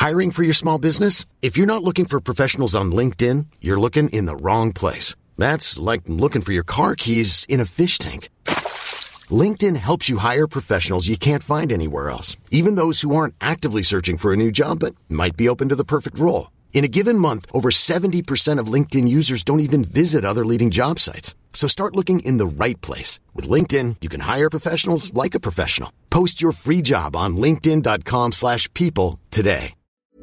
Hiring for your small business? If you're not looking for professionals on LinkedIn, you're looking in the wrong place. That's like looking for your car keys in a fish tank. LinkedIn helps you hire professionals you can't find anywhere else, even those who aren't actively searching for a new job but might be open to the perfect role. In a given month, over 70% of LinkedIn users don't even visit other leading job sites. So start looking in the right place. With LinkedIn, you can hire professionals like a professional. Post your free job on linkedin.com/people today.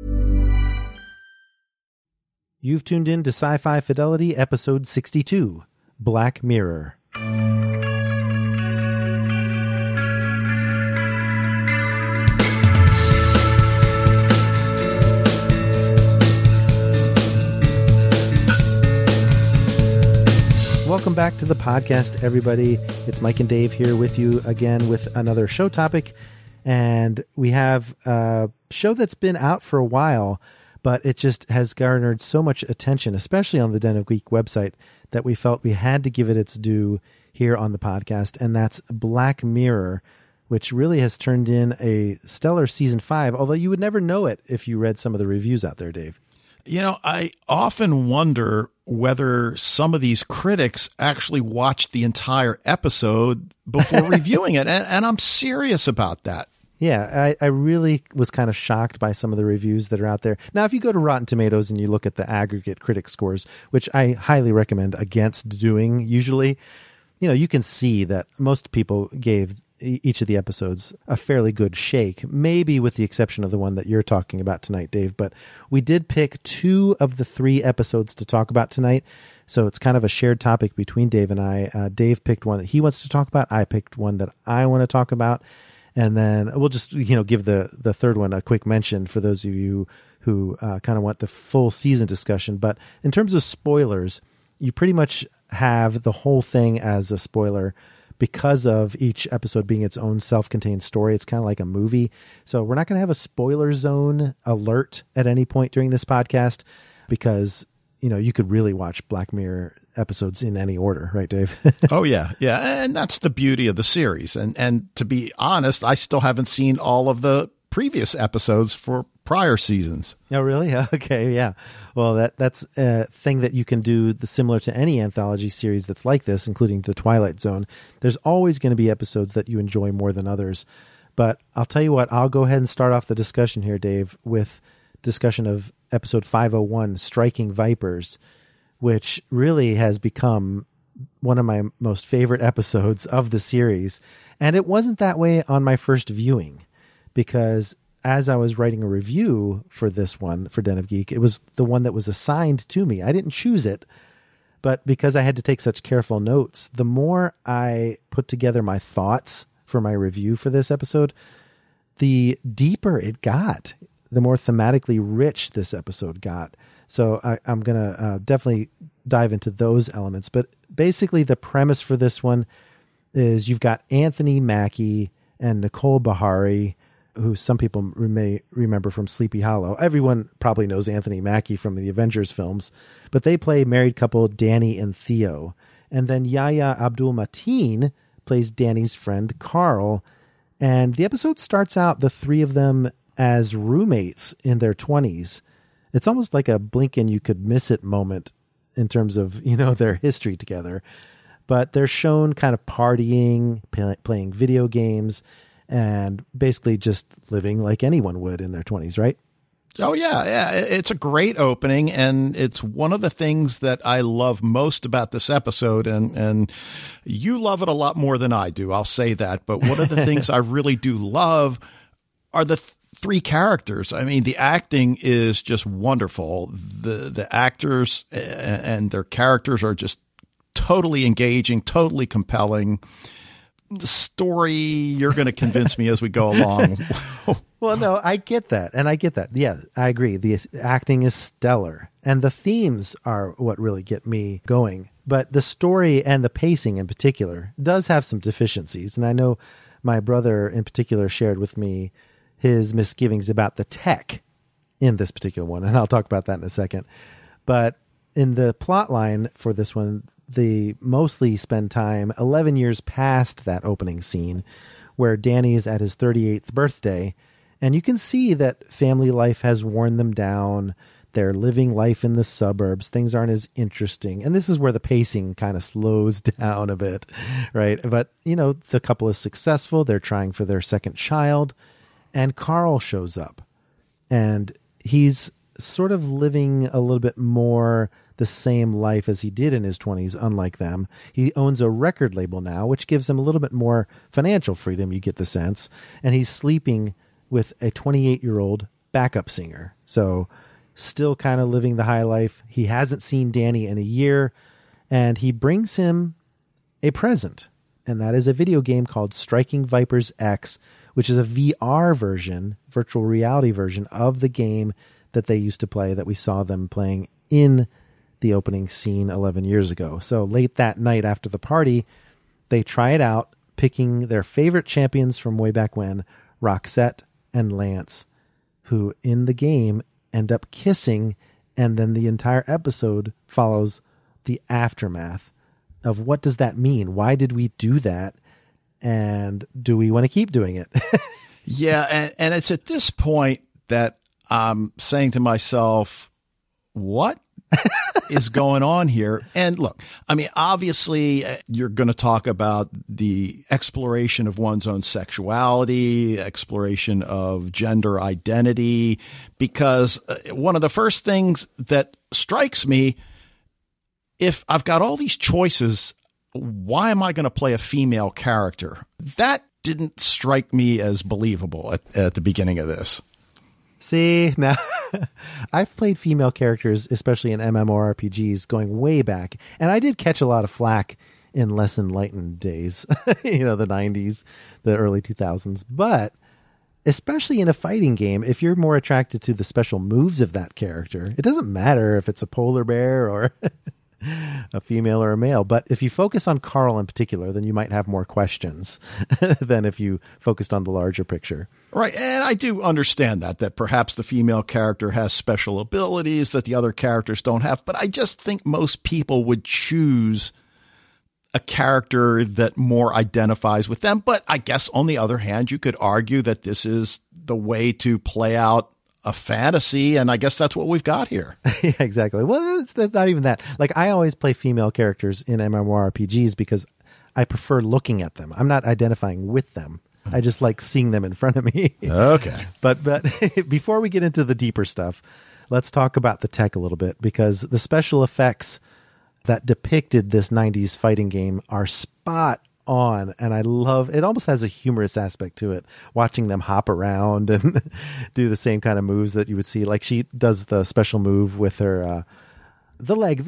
You've tuned in to Sci-Fi Fidelity, episode 62, Black Mirror. Welcome back to the podcast, everybody. It's Mike and Dave here with you again with another show topic. And we have a show that's been out for a while, but it just has garnered so much attention, especially on the Den of Geek website, that we felt we had to give it its due here on the podcast. And that's Black Mirror, which really has turned in a stellar season 5, although you would never know it if you read some of the reviews out there, Dave. You know, I often wonder whether some of these critics actually watched the entire episode before reviewing it. And I'm serious about that. Yeah, I really was kind of shocked by some of the reviews that are out there. Now, if you go to Rotten Tomatoes and you look at the aggregate critic scores, which I highly recommend against doing usually, you know, you can see that most people gave each of the episodes a fairly good shake, maybe with the exception of the one that you're talking about tonight, Dave. But we did pick 2 of the 3 episodes to talk about tonight. So it's kind of a shared topic between Dave and I. Dave picked one that he wants to talk about. I picked one that I want to talk about. And then we'll just, give the third one a quick mention for those of you who kind of want the full season discussion. But in terms of spoilers, you pretty much have the whole thing as a spoiler because of each episode being its own self-contained story. It's kind of like a movie. So we're not going to have a spoiler zone alert at any point during this podcast because, you could really watch Black Mirror episodes in any order, right, Dave? Oh, yeah. Yeah. And that's the beauty of the series. And to be honest, I still haven't seen all of the previous episodes for prior seasons. Oh, really? Okay. Yeah. Well, that's a thing that you can do similar to any anthology series that's like this, including The Twilight Zone. There's always going to be episodes that you enjoy more than others. But I'll tell you what, I'll go ahead and start off the discussion here, Dave, with discussion of episode 501, Striking Vipers, which really has become one of my most favorite episodes of the series. And it wasn't that way on my first viewing, because as I was writing a review for this one, for Den of Geek, it was the one that was assigned to me. I didn't choose it, but because I had to take such careful notes, the more I put together my thoughts for my review for this episode, the deeper it got, the more thematically rich this episode got. So I'm going to definitely dive into those elements. But basically the premise for this one is you've got Anthony Mackie and Nicole Beharie, who some people may remember from Sleepy Hollow. Everyone probably knows Anthony Mackie from the Avengers films, but they play married couple Danny and Theo. And then Yahya Abdul-Mateen plays Danny's friend Carl. And the episode starts out the 3 of them as roommates in their 20s. It's almost like a blink and you could miss it moment in terms of, their history together. But they're shown kind of partying, playing video games, and basically just living like anyone would in their 20s, right? Oh, yeah. Yeah. It's a great opening. And it's one of the things that I love most about this episode. And you love it a lot more than I do. I'll say that. But one of the things I really do love are the 3 characters. I mean, the acting is just wonderful. The actors and their characters are just totally engaging, totally compelling. The story, you're going to convince me as we go along. Well, no, I get that. And I get that. Yeah, I agree. The acting is stellar. And the themes are what really get me going. But the story and the pacing in particular does have some deficiencies. And I know my brother in particular shared with me his misgivings about the tech in this particular one. And I'll talk about that in a second. But in the plot line for this one, they mostly spend time 11 years past that opening scene where Danny is at his 38th birthday And you can see that family life has worn them down. They're living life in the suburbs. Things aren't as interesting. And this is where the pacing kind of slows down a bit, right? But, the couple is successful. They're trying for their second child. And Carl shows up. And he's sort of living a little bit more the same life as he did in his 20s, unlike them. He owns a record label now, which gives him a little bit more financial freedom, you get the sense. And he's sleeping with a 28-year-old backup singer. So still kind of living the high life. He hasn't seen Danny in a year, and he brings him a present. And that is a video game called Striking Vipers X, which is a VR version, virtual reality version of the game that they used to play, that we saw them playing in the opening scene 11 years ago. So late that night after the party, they try it out, picking their favorite champions from way back when, Roxette and Lance, who in the game end up kissing, and then the entire episode follows the aftermath of what does that mean? Why did we do that? And do we want to keep doing it? Yeah, and it's at this point that I'm saying to myself, what is going on here? And look, I mean, obviously you're going to talk about the exploration of one's own sexuality, exploration of gender identity, because one of the first things that strikes me, if I've got all these choices, why am I going to play a female character? That didn't strike me as believable at the beginning of this. See, now I've played female characters, especially in MMORPGs, going way back. And I did catch a lot of flack in less enlightened days, the 90s, the early 2000s. But especially in a fighting game, if you're more attracted to the special moves of that character, it doesn't matter if it's a polar bear or a female or a male. But if you focus on Carl in particular, then you might have more questions than if you focused on the larger picture. Right. And I do understand that perhaps the female character has special abilities that the other characters don't have. But I just think most people would choose a character that more identifies with them. But I guess on the other hand, you could argue that this is the way to play out a fantasy, and I guess that's what we've got here. Yeah, exactly. Well, it's not even that. Like, I always play female characters in MMORPGs because I prefer looking at them. I'm not identifying with them. I just like seeing them in front of me. Okay. But before we get into the deeper stuff, let's talk about the tech a little bit, because the special effects that depicted this 90s fighting game are spot on, and I love it. Almost has a humorous aspect to it, watching them hop around and do the same kind of moves that you would see. Like, she does the special move with her the leg.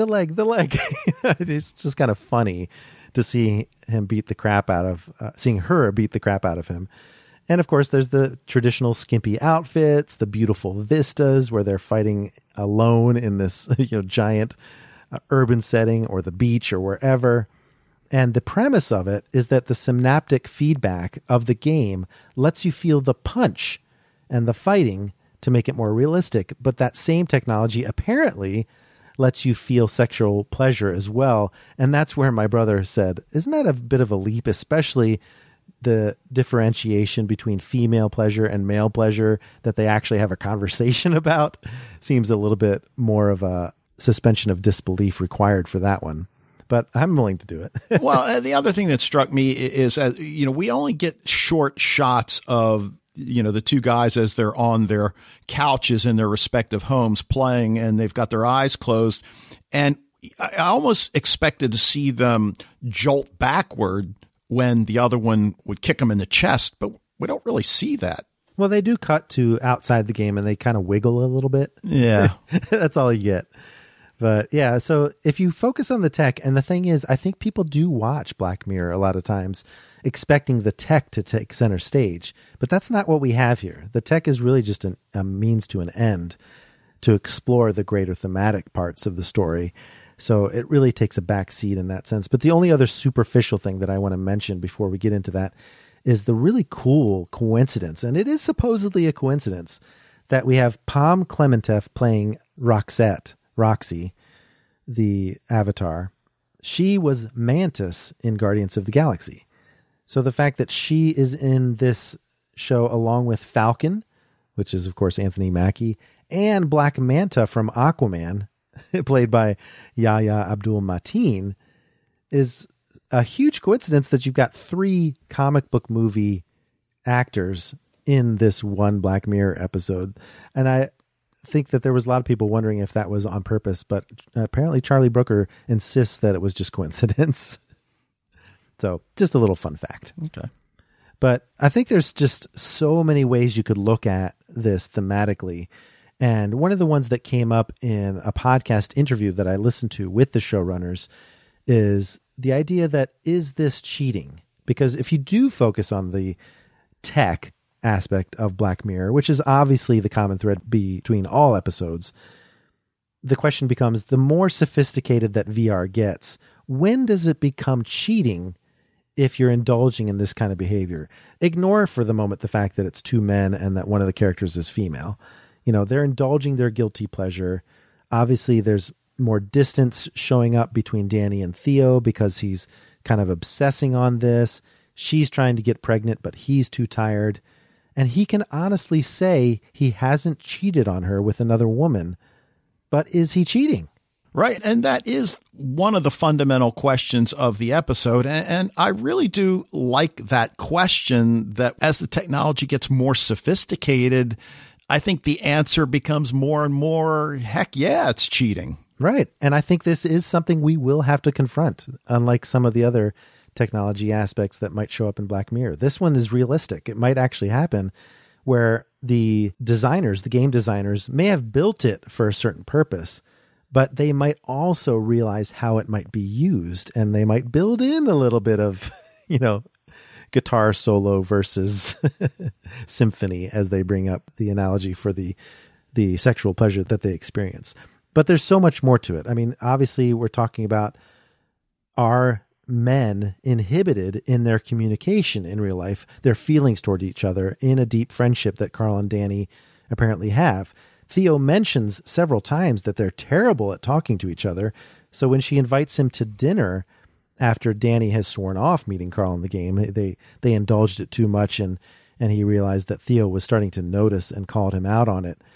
It's just kind of funny to see him beat the crap out of seeing her beat the crap out of him. And of course there's the traditional skimpy outfits, the beautiful vistas where they're fighting alone in this giant urban setting, or the beach, or wherever. And the premise of it is that the synaptic feedback of the game lets you feel the punch and the fighting to make it more realistic. But that same technology apparently lets you feel sexual pleasure as well. And that's where my brother said, isn't that a bit of a leap, especially the differentiation between female pleasure and male pleasure that they actually have a conversation about? Seems a little bit more of a suspension of disbelief required for that one. But I'm willing to do it. Well, the other thing that struck me is, we only get short shots of, the two guys as they're on their couches in their respective homes playing, and they've got their eyes closed. And I almost expected to see them jolt backward when the other one would kick them in the chest, but we don't really see that. Well, they do cut to outside the game and they kind of wiggle a little bit. Yeah. That's all you get. But yeah, so if you focus on the tech, and the thing is, I think people do watch Black Mirror a lot of times expecting the tech to take center stage, but that's not what we have here. The tech is really just a means to an end to explore the greater thematic parts of the story. So it really takes a back seat in that sense. But the only other superficial thing that I want to mention before we get into that is the really cool coincidence, and it is supposedly a coincidence, that we have Pom Klementieff playing Roxy, the avatar. She was Mantis in Guardians of the Galaxy. So the fact that she is in this show, along with Falcon, which is, of course, Anthony Mackie, and Black Manta from Aquaman, played by Yahya Abdul-Mateen, is a huge coincidence that you've got 3 comic book movie actors in this one Black Mirror episode. And I think that there was a lot of people wondering if that was on purpose, but apparently Charlie Brooker insists that it was just coincidence. So just a little fun fact. Okay. But I think there's just so many ways you could look at this thematically. And one of the ones that came up in a podcast interview that I listened to with the showrunners is the idea that, is this cheating? Because if you do focus on the tech aspect of Black Mirror, which is obviously the common thread between all episodes, the question becomes, the more sophisticated that VR gets, when does it become cheating if you're indulging in this kind of behavior? Ignore for the moment the fact that it's 2 men and that one of the characters is female. You know, they're indulging their guilty pleasure. Obviously, there's more distance showing up between Danny and Theo because he's kind of obsessing on this. She's trying to get pregnant, but he's too tired. And he can honestly say he hasn't cheated on her with another woman. But is he cheating? Right. And that is one of the fundamental questions of the episode. And I really do like that question, that as the technology gets more sophisticated, I think the answer becomes more and more, heck yeah, it's cheating. Right. And I think this is something we will have to confront, unlike some of the other technology aspects that might show up in Black Mirror. This one is realistic. It might actually happen where the designers, the game designers, may have built it for a certain purpose, but they might also realize how it might be used, and they might build in a little bit of, you know, guitar solo versus symphony as they bring up the analogy for the sexual pleasure that they experience. But there's so much more to it. I mean, obviously we're talking about, are men inhibited in their communication in real life, their feelings toward each other in a deep friendship that Carl and Danny apparently have. Theo mentions several times that they're terrible at talking to each other. So when she invites him to dinner after Danny has sworn off meeting Carl in the game, they indulged it too much, and he realized that Theo was starting to notice and called him out on it.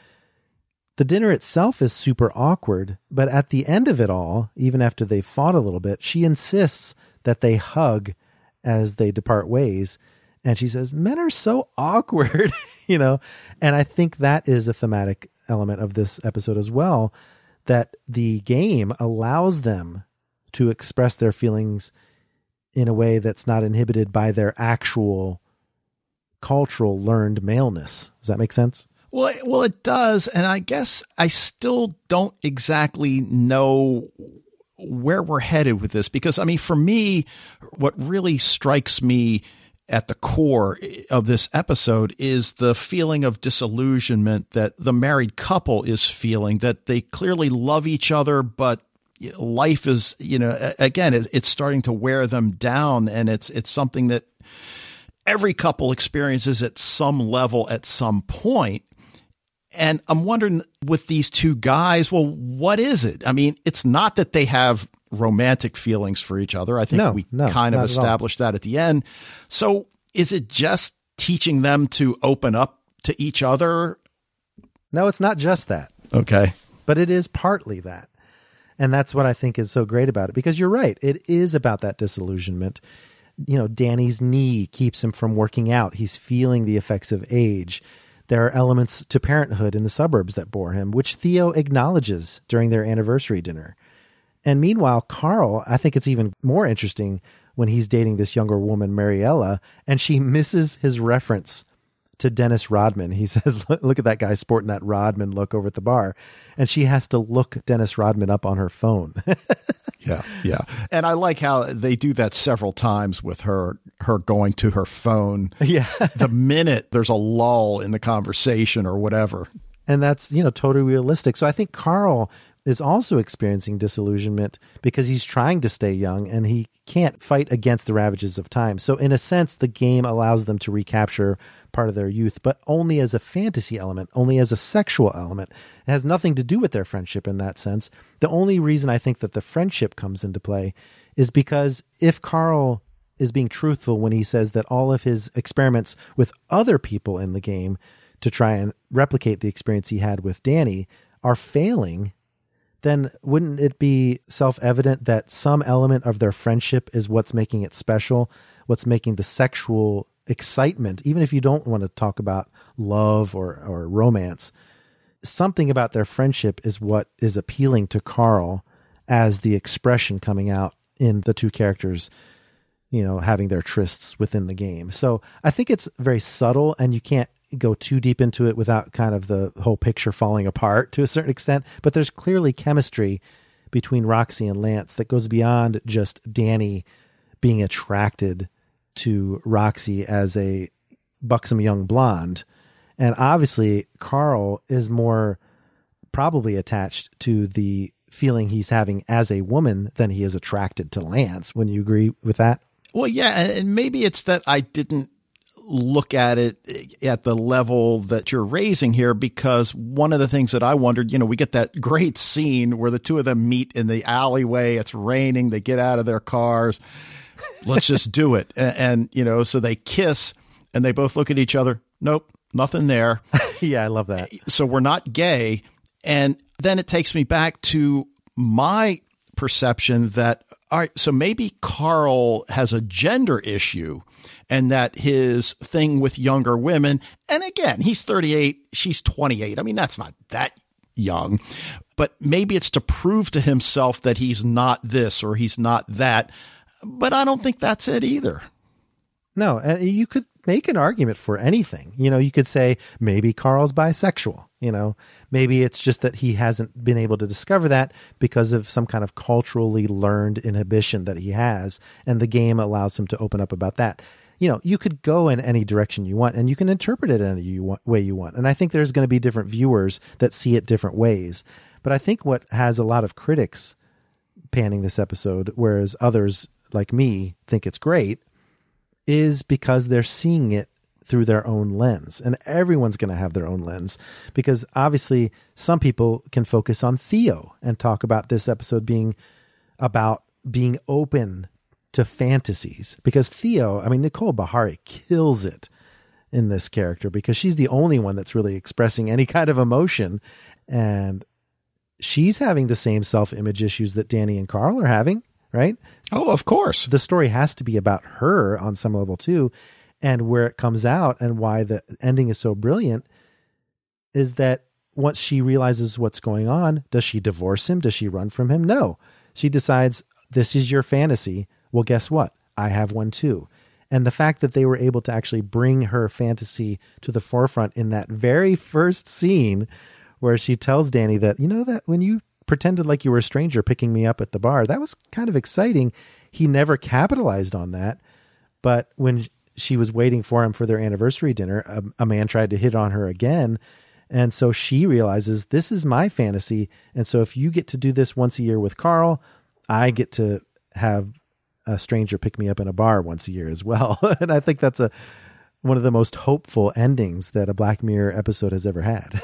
The dinner itself is super awkward, but at the end of it all, even after they fought a little bit, she insists that they hug as they depart ways. And she says, men are so awkward, you know? And I think that is a thematic element of this episode as well, that the game allows them to express their feelings in a way that's not inhibited by their actual cultural learned maleness. Does that make sense? Well, it does. And I guess I still don't exactly know where we're headed with this, because, I mean, for me, what really strikes me at the core of this episode is the feeling of disillusionment that the married couple is feeling, that they clearly love each other, but life is, you know, again, it's starting to wear them down. And it's something that every couple experiences at some level at some point. And I'm wondering with these 2 guys, well, what is it? I mean, it's not that they have romantic feelings for each other. I think we kind of established that at the end. So is it just teaching them to open up to each other? No, it's not just that. Okay. But it is partly that. And that's what I think is so great about it, because you're right. It is about that disillusionment. You know, Danny's knee keeps him from working out. He's feeling the effects of age. There are elements to parenthood in the suburbs that bore him, which Theo acknowledges during their anniversary dinner. And meanwhile, Carl, I think it's even more interesting when he's dating this younger woman, Mariella, and she misses his reference to Dennis Rodman. He says, look at that guy sporting that Rodman look over at the bar. And she has to look Dennis Rodman up on her phone. Yeah. And I like how they do that several times with her going to her phone. Yeah. The minute there's a lull in the conversation or whatever. And that's, you know, totally realistic. So I think Carl is also experiencing disillusionment because he's trying to stay young and he can't fight against the ravages of time. So in a sense, the game allows them to recapture part of their youth, but only as a fantasy element, only as a sexual element. It has nothing to do with their friendship in that sense. The only reason I think that the friendship comes into play is because if Carl is being truthful when he says that all of his experiments with other people in the game to try and replicate the experience he had with Danny are failing, then wouldn't it be self-evident that some element of their friendship is what's making it special, what's making the sexual excitement, even if you don't want to talk about love or romance, something about their friendship is what is appealing to Carl as the expression coming out in the two characters, having their trysts within the game. So I think it's very subtle, and you can't go too deep into it without kind of the whole picture falling apart to a certain extent. But there's clearly chemistry between Roxy and Lance that goes beyond just Danny being attracted to Roxy as a buxom young blonde. And obviously Carl is more probably attached to the feeling he's having as a woman than he is attracted to Lance. Wouldn't you agree with that? Well, yeah. And maybe it's that I didn't look at it at the level that you're raising here, because one of the things that I wondered, we get that great scene where the two of them meet in the alleyway. It's raining. They get out of their cars. Let's just do it. And so they kiss and they both look at each other. Nope, nothing there. Yeah, I love that. So we're not gay. And then it takes me back to my perception that, all right, so maybe Carl has a gender issue, and that his thing with younger women, and again, he's 38, she's 28. I mean, that's not that young, but maybe it's to prove to himself that he's not this or he's not that. But I don't think that's it either. No, you could make an argument for anything. You could say maybe Carl's bisexual. Maybe it's just that he hasn't been able to discover that because of some kind of culturally learned inhibition that he has, and the game allows him to open up about that. You could go in any direction you want, and you can interpret it any way you want. And I think there's going to be different viewers that see it different ways. But I think what has a lot of critics panning this episode, whereas others like me think it's great, is because they're seeing it through their own lens. And everyone's going to have their own lens, because obviously some people can focus on Theo and talk about this episode being about being open to fantasies, because Theo, Nicole Beharie kills it in this character, because she's the only one that's really expressing any kind of emotion. And she's having the same self-image issues that Danny and Carl are having, right? Oh, of course. The story has to be about her on some level too. And where it comes out and why the ending is so brilliant is that once she realizes what's going on, does she divorce him? Does she run from him? No. She decides, this is your fantasy. Well, guess what? I have one too. And the fact that they were able to actually bring her fantasy to the forefront in that very first scene where she tells Danny that, that when you pretended like you were a stranger picking me up at the bar, that was kind of exciting. He never capitalized on that. But when she was waiting for him for their anniversary dinner, a man tried to hit on her again. And so she realizes, this is my fantasy. And so if you get to do this once a year with Carl, I get to have a stranger pick me up in a bar once a year as well. And I think that's one of the most hopeful endings that a Black Mirror episode has ever had.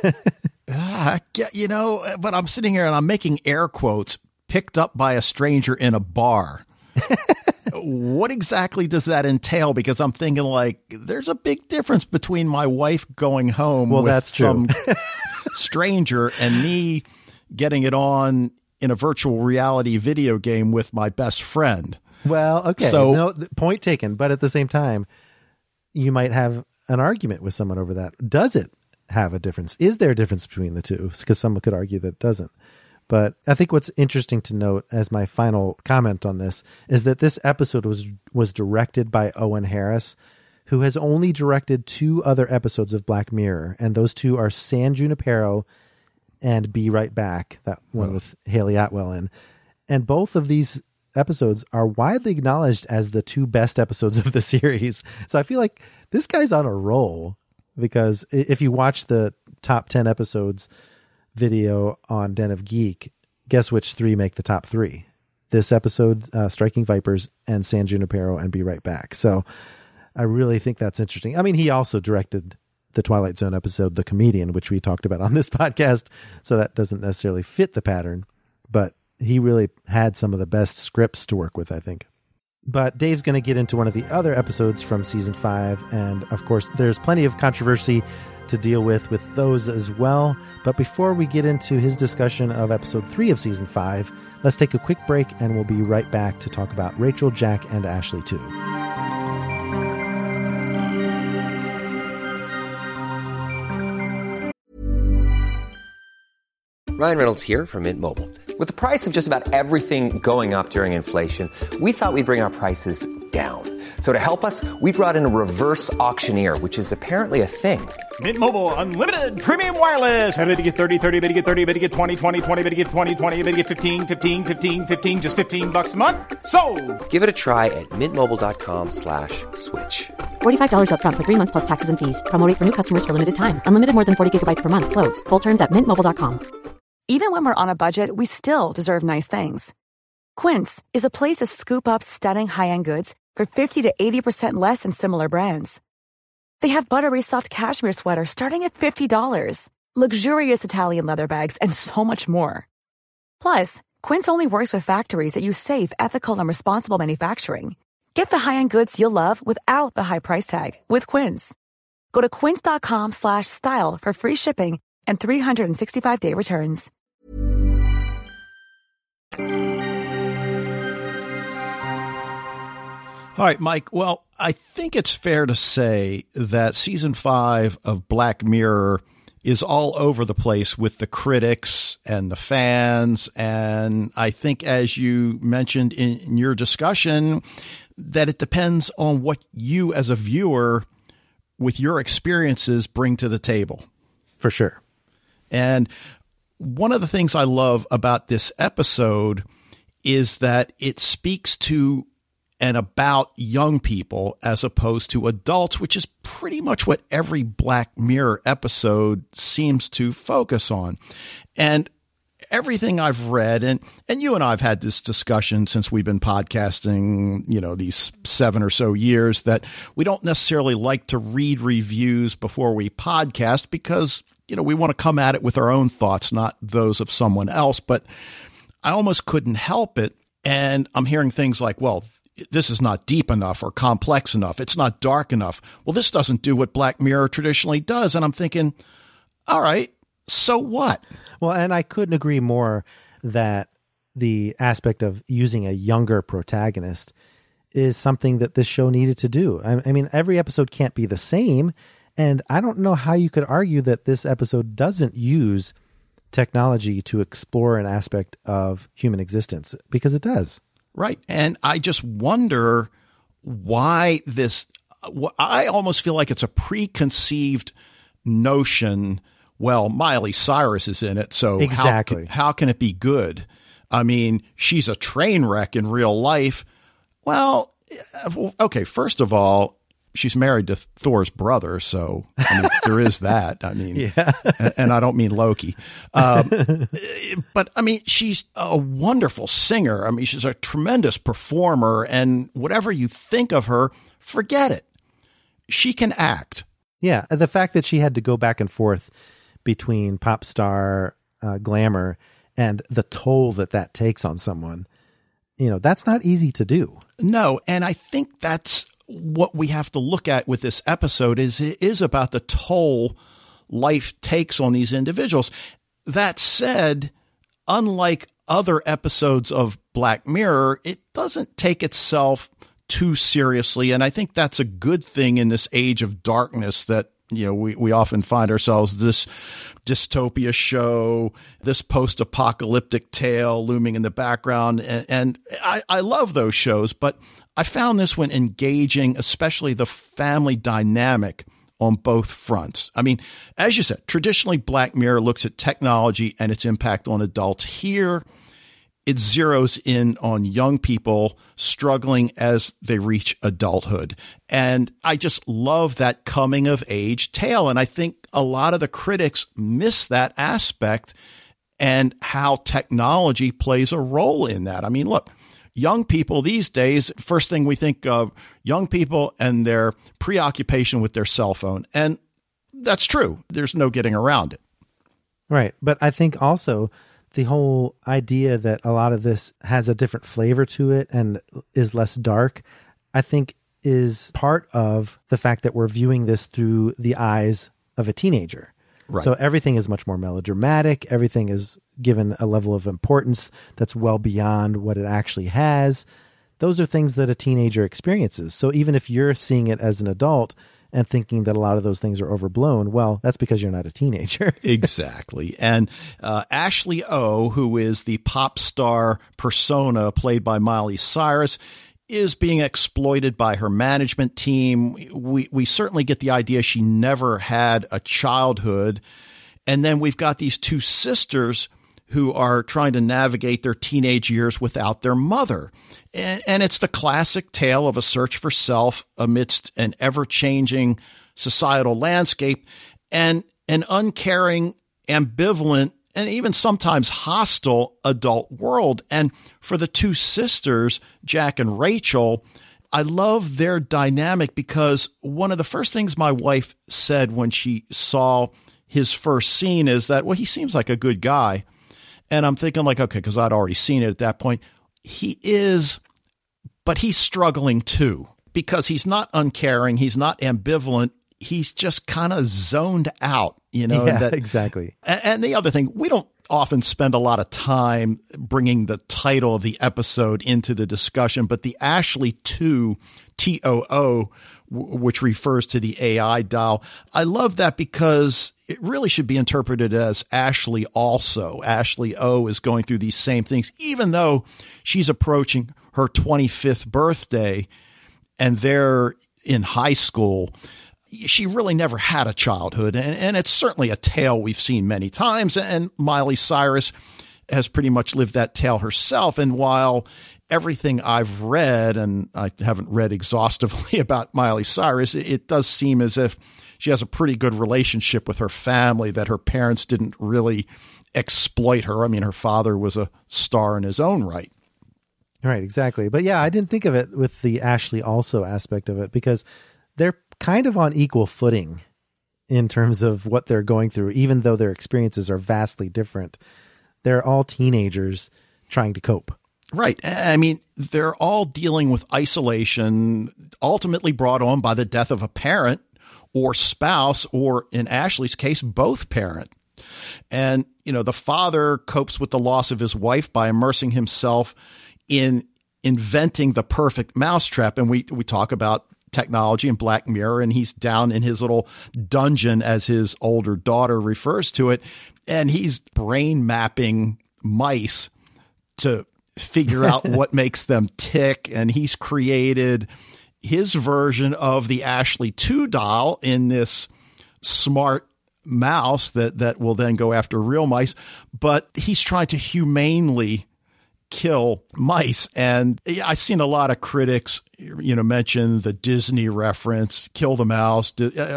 But I'm sitting here and I'm making air quotes, picked up by a stranger in a bar. What exactly does that entail? Because I'm thinking, like, there's a big difference between my wife going home with that's true. some stranger and me getting it on in a virtual reality video game with my best friend. Well, okay. So, no, point taken. But at the same time, you might have an argument with someone over that. Does it have a difference? Is there a difference between the two? Because someone could argue that it doesn't. But I think what's interesting to note as my final comment on this is that this episode was directed by Owen Harris, who has only directed 2 other episodes of Black Mirror. And those 2 are San Junipero and Be Right Back, that one with Haley Atwell in. And both of these episodes are widely acknowledged as the 2 best episodes of the series. So I feel like this guy's on a roll, because if you watch the top 10 episodes video on Den of Geek, guess which 3 make the top 3? This episode, Striking Vipers, and San Junipero and Be Right Back. So I really think that's interesting. He also directed the Twilight Zone episode, The Comedian, which we talked about on this podcast. So that doesn't necessarily fit the pattern, but he really had some of the best scripts to work with, I think. But Dave's going to get into one of the other episodes from season 5. And of course, there's plenty of controversy to deal with those as well. But before we get into his discussion of episode 3 of season 5, let's take a quick break and we'll be right back to talk about Rachel, Jack, and Ashley too. Ryan Reynolds here from Mint Mobile. With the price of just about everything going up during inflation, we thought we'd bring our prices down. So to help us, we brought in a reverse auctioneer, which is apparently a thing. Mint Mobile Unlimited Premium Wireless. How to get 30, 30, bit to get 30, bit to get 20, 20, 20, bit to get 20, 20, bit to get 15, 15, 15, 15, just $15 a month? Sold! Give it a try at mintmobile.com/switch. $45 up front for 3 months plus taxes and fees. Promo rate for new customers for limited time. Unlimited more than 40 gigabytes per month. Slows full terms at mintmobile.com. Even when we're on a budget, we still deserve nice things. Quince is a place to scoop up stunning high-end goods for 50 to 80% less than similar brands. They have buttery soft cashmere sweaters starting at $50, luxurious Italian leather bags, and so much more. Plus, Quince only works with factories that use safe, ethical, and responsible manufacturing. Get the high-end goods you'll love without the high price tag with Quince. Go to quince.com/style for free shipping and 365-day returns. All right, Mike. Well, I think it's fair to say that season 5 of Black Mirror is all over the place with the critics and the fans. And I think, as you mentioned in your discussion, that it depends on what you as a viewer with your experiences bring to the table. For sure. And one of the things I love about this episode is that it speaks to and about young people as opposed to adults, which is pretty much what every Black Mirror episode seems to focus on. And everything I've read, and you and I have had this discussion since we've been podcasting, these 7 or so years, that we don't necessarily like to read reviews before we podcast because, we want to come at it with our own thoughts, not those of someone else. But I almost couldn't help it. And I'm hearing things like, well, this is not deep enough or complex enough. It's not dark enough. Well, this doesn't do what Black Mirror traditionally does. And I'm thinking, all right, so what? Well, and I couldn't agree more that the aspect of using a younger protagonist is something that this show needed to do. I mean, every episode can't be the same. And I don't know how you could argue that this episode doesn't use technology to explore an aspect of human existence, because it does. Right. And I just wonder why this, I almost feel like it's a preconceived notion. Well, Miley Cyrus is in it, so exactly. How can it be good? I mean, she's a train wreck in real life. Well, okay, first of all, she's married to Thor's brother, so I mean, there is that. I mean, yeah. And I don't mean Loki. But I mean, she's a wonderful singer. I mean, she's a tremendous performer, and whatever you think of her, forget it. She can act. Yeah. The fact that she had to go back and forth between pop star glamour and the toll that takes on someone, that's not easy to do. No. And I think that's what we have to look at with this episode is it is about the toll life takes on these individuals. That said, unlike other episodes of Black Mirror, it doesn't take itself too seriously. And I think that's a good thing in this age of darkness that, we often find ourselves this dystopia show, this post-apocalyptic tale looming in the background. And I love those shows, but I found this one engaging, especially the family dynamic on both fronts. I mean, as you said, traditionally Black Mirror looks at technology and its impact on adults. Here, it zeroes in on young people struggling as they reach adulthood. And I just love that coming of age tale. And I think a lot of the critics miss that aspect and how technology plays a role in that. I mean, look, young people these days, first thing we think of, young people and their preoccupation with their cell phone. And that's true. There's no getting around it. Right. But I think also the whole idea that a lot of this has a different flavor to it and is less dark, I think is part of the fact that we're viewing this through the eyes of a teenager. Right. So everything is much more melodramatic. Everything is given a level of importance that's well beyond what it actually has. Those are things that a teenager experiences. So even if you're seeing it as an adult and thinking that a lot of those things are overblown, well, that's because you're not a teenager. Exactly. And Ashley O, who is the pop star persona played by Miley Cyrus, is being exploited by her management team. We certainly get the idea she never had a childhood. And then we've got these two sisters who are trying to navigate their teenage years without their mother. And it's the classic tale of a search for self amidst an ever-changing societal landscape and an uncaring, ambivalent, and even sometimes hostile adult world. And for the two sisters, Jack and Rachel, I love their dynamic because one of the first things my wife said when she saw his first scene is that, well, he seems like a good guy. And I'm thinking like, okay, because I'd already seen it at that point. He is, but he's struggling too because he's not uncaring. He's not ambivalent. He's just kind of zoned out, you know. Yeah, exactly. And the other thing, we don't often spend a lot of time bringing the title of the episode into the discussion, but the Ashley 2, TOO, which refers to the AI doll, I love that because it really should be interpreted as Ashley also. Ashley O is going through these same things, even though she's approaching her 25th birthday and they're in high school. She really never had a childhood, and it's certainly a tale we've seen many times, and Miley Cyrus has pretty much lived that tale herself. And while everything I've read, and I haven't read exhaustively about Miley Cyrus, it does seem as if she has a pretty good relationship with her family, that her parents didn't really exploit her. I mean, her father was a star in his own right. Right, exactly. But yeah, I didn't think of it with the Ashley also aspect of it because they're kind of on equal footing in terms of what they're going through, even though their experiences are vastly different. They're all teenagers trying to cope. Right. I mean, they're all dealing with isolation, ultimately brought on by the death of a parent or spouse, or in Ashley's case, both parent. And, you know, the father copes with the loss of his wife by immersing himself in inventing the perfect mousetrap. And we talk about technology in Black Mirror, and he's down in his little dungeon, as his older daughter refers to it, and he's brain mapping mice to figure out what makes them tick. And he's created his version of the Ashley 2 doll in this smart mouse that will then go after real mice. But he's trying to humanely kill mice. And I've seen a lot of critics, you know, mention the Disney reference, kill the mouse.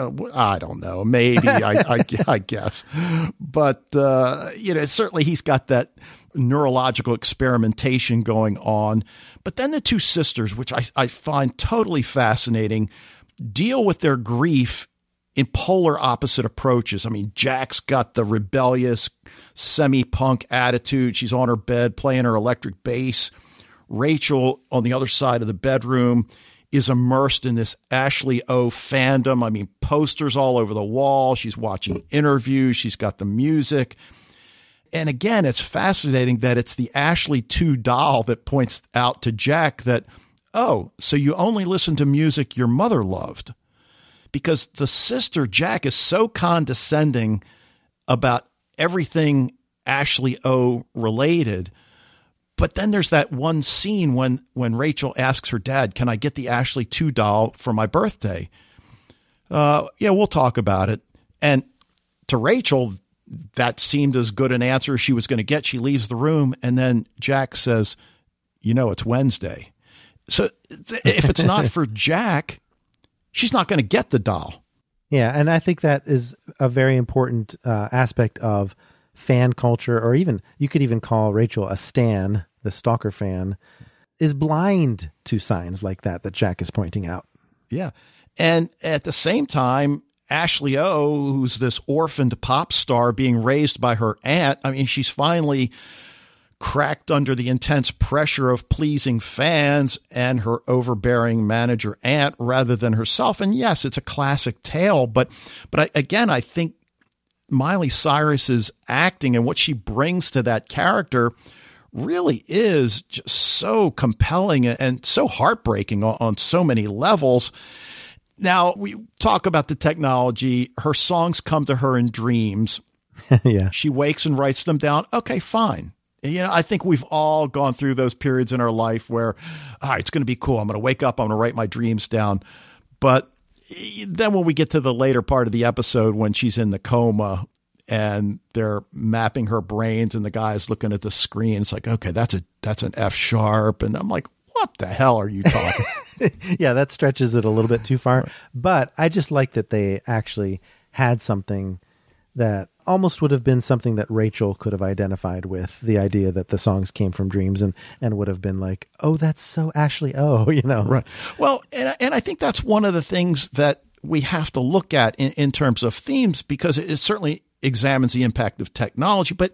I don't know, maybe, I guess. But, you know, certainly he's got that neurological experimentation going on. But then the two sisters, which I find totally fascinating, deal with their grief in polar opposite approaches. I mean, Jack's got the rebellious semi-punk attitude. She's on her bed playing her electric bass. Rachel, on the other side of the bedroom, is immersed in this Ashley O fandom. I mean, posters all over the wall. She's watching interviews. She's got the music. And again, it's fascinating that it's the Ashley 2 doll that points out to Jack that, oh, so you only listen to music your mother loved. Because the sister, Jack, is so condescending about everything Ashley O related. But then there's that one scene when Rachel asks her dad, can I get the Ashley 2 doll for my birthday? Yeah, we'll talk about it. And to Rachel, that seemed as good an answer as she was going to get. She leaves the room, and then Jack says, you know, it's Wednesday. So if it's not for Jack, she's not going to get the doll. Yeah, and I think that is a very important aspect of fan culture, or even, you could even call Rachel a stan, the stalker fan, is blind to signs like that Jack is pointing out. Yeah. And at the same time, Ashley O, who's this orphaned pop star being raised by her aunt, I mean, she's finally cracked under the intense pressure of pleasing fans and her overbearing manager aunt rather than herself. And yes, it's a classic tale, but I think Miley Cyrus's acting and what she brings to that character really is just so compelling and so heartbreaking on so many levels. Now, we talk about the technology. Her songs come to her in dreams. Yeah. She wakes and writes them down. Okay, fine. I think we've all gone through those periods in our life where, all right, it's going to be cool. I'm going to wake up. I'm going to write my dreams down. But then when we get to the later part of the episode, when she's in the coma and they're mapping her brains and the guy's looking at the screen, it's like, okay, that's an F sharp. And I'm like, what the hell are you talking? Yeah, that stretches it a little bit too far. Right. But I just like that they actually had something that almost would have been something that Rachel could have identified with, the idea that the songs came from dreams, and would have been like, oh, that's so Ashley O, Right. Well, and I think that's one of the things that we have to look at in terms of themes, because it certainly examines the impact of technology, but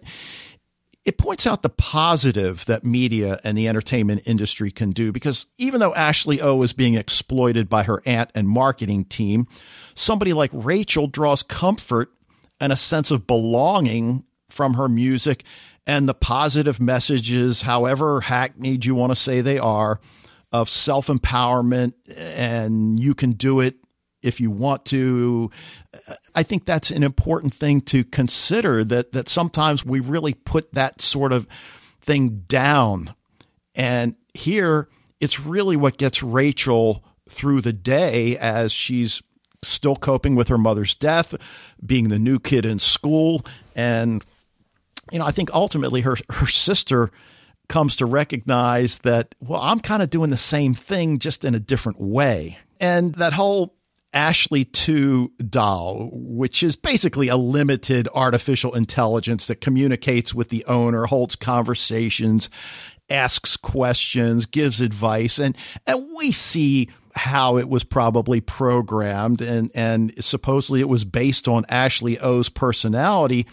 it points out the positive that media and the entertainment industry can do, because even though Ashley O is being exploited by her aunt and marketing team, somebody like Rachel draws comfort and a sense of belonging from her music and the positive messages, however hackneyed you want to say they are, of self-empowerment and you can do it if you want to. I think that's an important thing to consider, that sometimes we really put that sort of thing down. And here it's really what gets Rachel through the day as she's still coping with her mother's death, being the new kid in school. And, I think ultimately her sister comes to recognize that, well, I'm kind of doing the same thing, just in a different way. And that whole Ashley 2 doll, which is basically a limited artificial intelligence that communicates with the owner, holds conversations, asks questions, gives advice. And we see how it was probably programmed, and supposedly it was based on Ashley O's personality.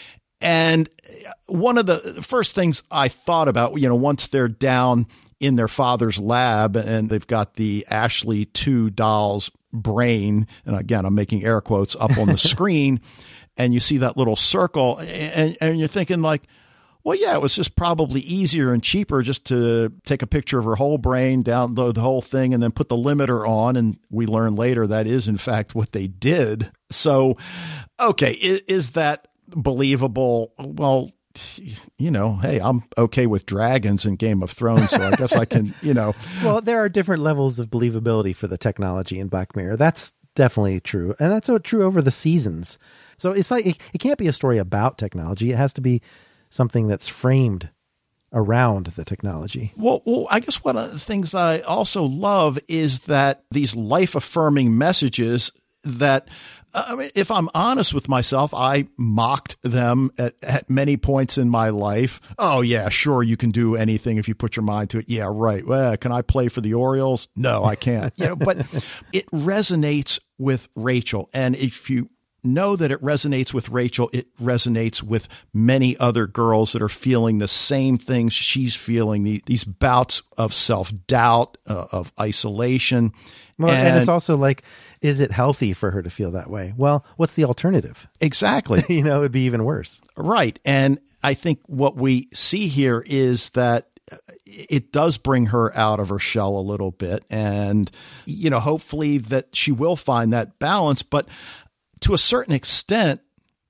And one of the first things I thought about, once they're down in their father's lab and they've got the Ashley 2 doll's brain, and again, I'm making air quotes, up on the screen, and you see that little circle, and you're thinking like, well, yeah, it was just probably easier and cheaper just to take a picture of her whole brain, download the whole thing, and then put the limiter on. And we learn later that is, in fact, what they did. So, okay, is that believable? Well, hey, I'm okay with dragons in Game of Thrones, so I guess I can, Well, there are different levels of believability for the technology in Black Mirror. That's definitely true. And that's true over the seasons. So it's like, it can't be a story about technology. It has to be something that's framed around the technology. Well, I guess one of the things that I also love is that these life-affirming messages that, if I'm honest with myself, I mocked them at many points in my life. Oh, yeah, sure, you can do anything if you put your mind to it. Yeah, right. Well, can I play for the Orioles? No, I can't. But it resonates with Rachel. And if you know that it resonates with Rachel, it resonates with many other girls that are feeling the same things she's feeling, these bouts of self-doubt, of isolation. Well, and it's also like, is it healthy for her to feel that way? Well, what's the alternative? Exactly. It would be even worse. Right. And I think what we see here is that it does bring her out of her shell a little bit. And, hopefully that she will find that balance. But to a certain extent,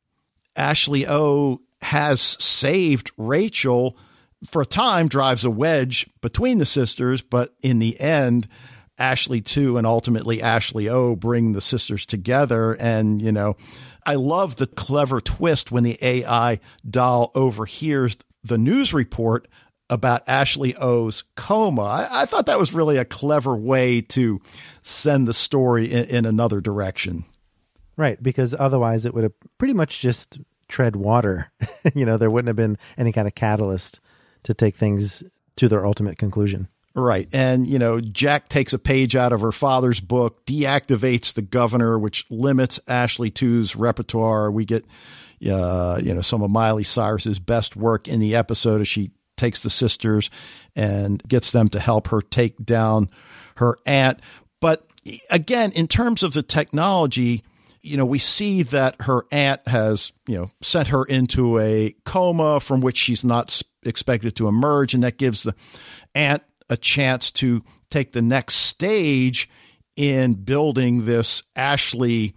Ashley O has saved Rachel for a time, drives a wedge between the sisters, but in the end, Ashley 2 and ultimately Ashley O bring the sisters together. And, I love the clever twist when the AI doll overhears the news report about Ashley O's coma. I thought that was really a clever way to send the story in another direction. Right, because otherwise it would have pretty much just tread water. There wouldn't have been any kind of catalyst to take things to their ultimate conclusion. Right. And, Jack takes a page out of her father's book, deactivates the governor, which limits Ashley 2's repertoire. We get, some of Miley Cyrus's best work in the episode as she takes the sisters and gets them to help her take down her aunt. But again, in terms of the technology, we see that her aunt has, sent her into a coma from which she's not expected to emerge. And that gives the aunt a chance to take the next stage in building this Ashley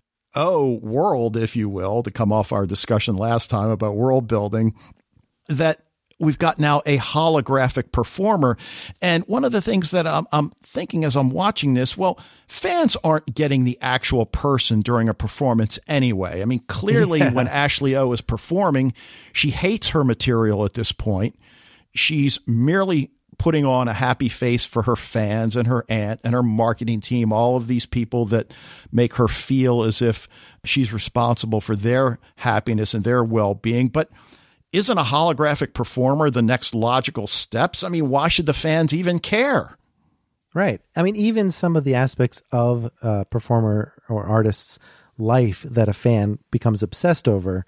world, if you will, to come off our discussion last time about world building, that we've got now a holographic performer. And one of the things that I'm thinking as I'm watching this, well, fans aren't getting the actual person during a performance anyway. I mean, clearly when Ashley O is performing, she hates her material at this point. She's merely putting on a happy face for her fans and her aunt and her marketing team, all of these people that make her feel as if she's responsible for their happiness and their well-being. But isn't a holographic performer the next logical steps? I mean, why should the fans even care? Right. I mean, even some of the aspects of a performer or artist's life that a fan becomes obsessed over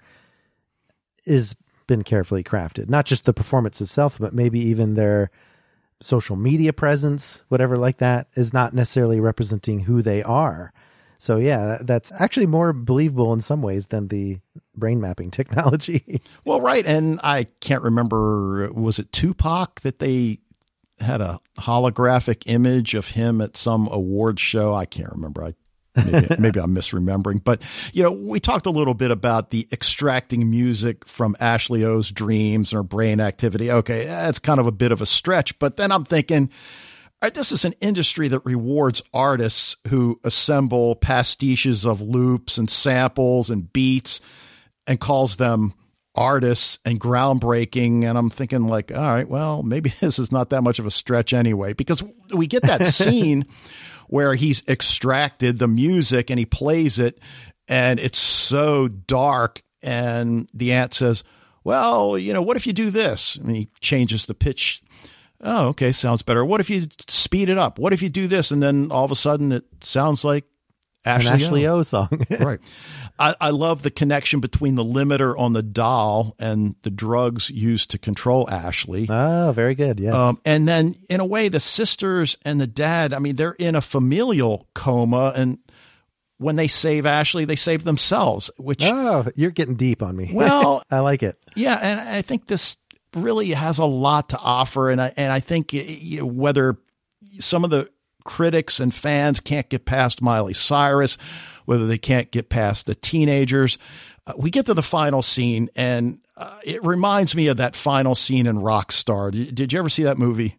is been carefully crafted. Not just the performance itself, but maybe even their social media presence, whatever like that, is not necessarily representing who they are. So yeah, that's actually more believable in some ways than the brain mapping technology. Well, right. And I can't remember, was it Tupac that they had a holographic image of him at some award show? I can't remember. Maybe I'm misremembering. But, we talked a little bit about the extracting music from Ashley O's dreams and her brain activity. Okay, that's kind of a bit of a stretch. But then I'm thinking, all right, this is an industry that rewards artists who assemble pastiches of loops and samples and beats and calls them artists and groundbreaking. And I'm thinking like, all right, well, maybe this is not that much of a stretch anyway, because we get that scene where he's extracted the music and he plays it and it's so dark. And the aunt says, well, what if you do this? And he changes the pitch. Oh, okay. Sounds better. What if you speed it up? What if you do this? And then all of a sudden it sounds like Ashley O song. Right. I love the connection between the limiter on the doll and the drugs used to control Ashley. Oh, very good. Yes. And then in a way, the sisters and the dad, I mean, they're in a familial coma. And when they save Ashley, they save themselves, which. Oh, you're getting deep on me. Well, I like it. Yeah. And I think this really has a lot to offer. And I think whether some of the critics and fans can't get past Miley Cyrus, whether they can't get past the teenagers, we get to the final scene, and it reminds me of that final scene in Rockstar. Did you ever see that movie?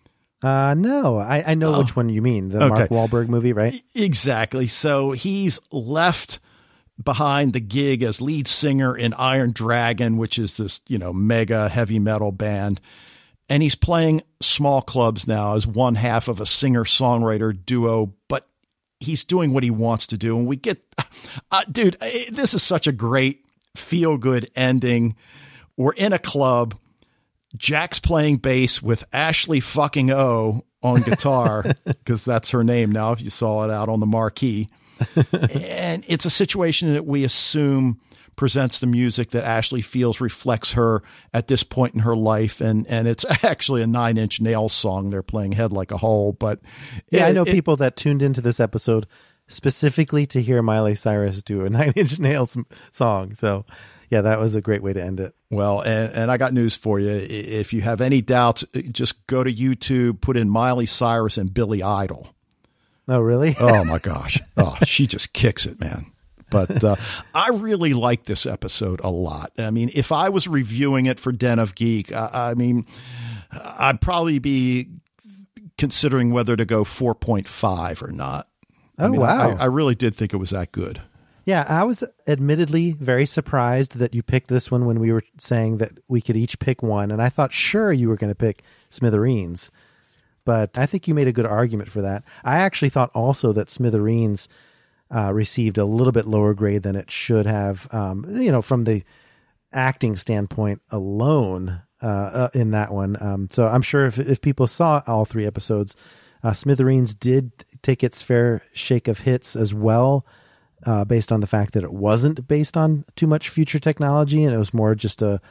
No, I know which one you mean. The Mark Wahlberg movie, right? Exactly. So he's left behind the gig as lead singer in Iron Dragon, which is this, mega heavy metal band. And he's playing small clubs now as one half of a singer-songwriter duo, but he's doing what he wants to do. And we get, dude, this is such a great feel-good ending. We're in a club. Jack's playing bass with Ashley fucking O on guitar, because that's her name now, if you saw it out on the marquee. And it's a situation that we assume presents the music that Ashley feels reflects her at this point in her life. And it's actually a Nine Inch Nails song. They're playing Head Like a Hole. But yeah, I know people that tuned into this episode specifically to hear Miley Cyrus do a Nine Inch Nails song. So yeah, that was a great way to end it. Well, and I got news for you. If you have any doubts, just go to YouTube, put in Miley Cyrus and Billy Idol. Oh, really? Oh my gosh. Oh, she just kicks it, man. But I really like this episode a lot. I mean, if I was reviewing it for Den of Geek, I mean, I'd probably be considering whether to go 4.5 or not. Oh, wow. I really did think it was that good. Yeah, I was admittedly very surprised that you picked this one when we were saying that we could each pick one. And I thought, sure, you were going to pick Smithereens. But I think you made a good argument for that. I actually thought also that Smithereens received a little bit lower grade than it should have, from the acting standpoint alone. in that one. So I'm sure if people saw all 3 episodes, Smithereens did take its fair shake of hits as well, based on the fact that it wasn't based on too much future technology, and it was more just a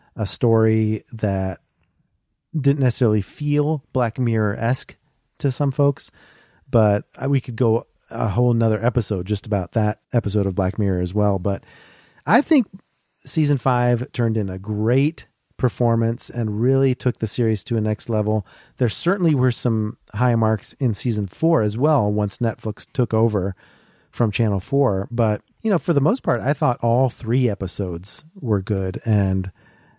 story that didn't necessarily feel Black Mirror-esque to some folks. But we could go a whole nother episode just about that episode of Black Mirror as well. But I think season 5 turned in a great performance and really took the series to a next level. There certainly were some high marks in season 4 as well, once Netflix took over from Channel 4. But, for the most part, I thought all 3 episodes were good. And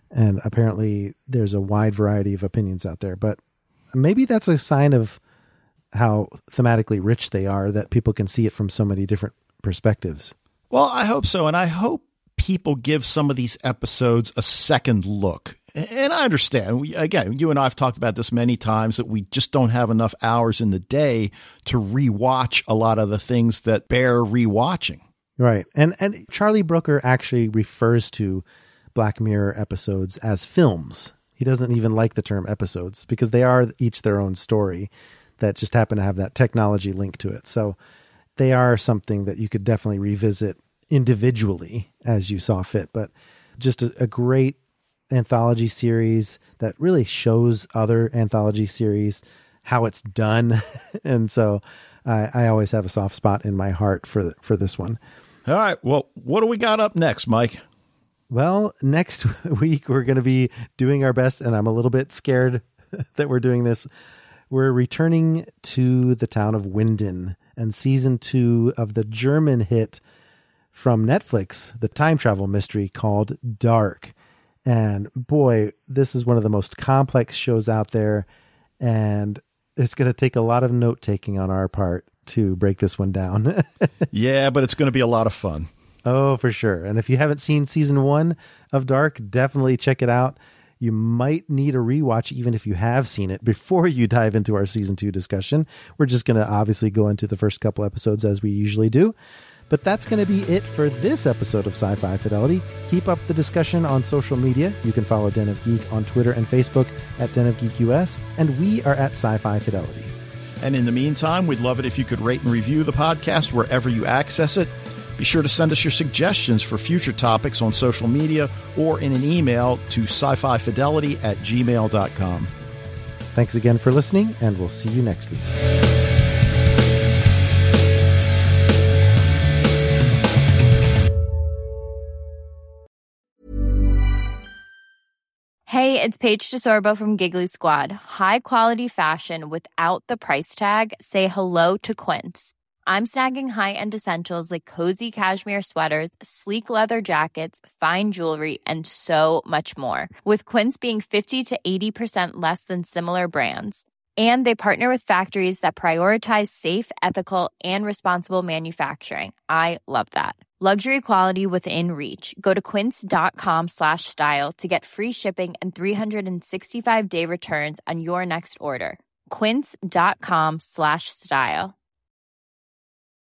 apparently there's a wide variety of opinions out there. But maybe that's a sign of how thematically rich they are, that people can see it from so many different perspectives. Well, I hope so. And I hope people give some of these episodes a second look. And I understand, again, you and I have talked about this many times, that we just don't have enough hours in the day to rewatch a lot of the things that bear rewatching. Right. And Charlie Brooker actually refers to Black Mirror episodes as films. He doesn't even like the term episodes because they are each their own story that just happen to have that technology link to it. So they are something that you could definitely revisit individually as you saw fit, but just a great anthology series that really shows other anthology series how it's done. And so I always have a soft spot in my heart for this one. All right. Well, what do we got up next, Mike? Well, next week we're going to be doing our best, and I'm a little bit scared that we're doing this. We're returning to the town of Winden and season 2 of the German hit from Netflix, the time travel mystery called Dark. And boy, this is one of the most complex shows out there, and it's going to take a lot of note taking on our part to break this one down. Yeah, but it's going to be a lot of fun. Oh, for sure. And if you haven't seen season 1 of Dark, definitely check it out. You might need a rewatch even if you have seen it before you dive into our season 2 discussion. We're just going to obviously go into the first couple episodes as we usually do. But that's going to be it for this episode of Sci-Fi Fidelity. Keep up the discussion on social media. You can follow Den of Geek on Twitter and Facebook at Den of Geek US, and we are at Sci-Fi Fidelity. And in the meantime, we'd love it if you could rate and review the podcast wherever you access it. Be sure to send us your suggestions for future topics on social media or in an email to sci-fifidelity@gmail.com. Thanks again for listening, and we'll see you next week. Hey, it's Paige DeSorbo from Giggly Squad. High quality fashion without the price tag. Say hello to Quince. I'm snagging high-end essentials like cozy cashmere sweaters, sleek leather jackets, fine jewelry, and so much more. With Quince being 50 to 80% less than similar brands. And they partner with factories that prioritize safe, ethical, and responsible manufacturing. I love that. Luxury quality within reach. Go to quince.com/style to get free shipping and 365-day returns on your next order. Quince.com/style.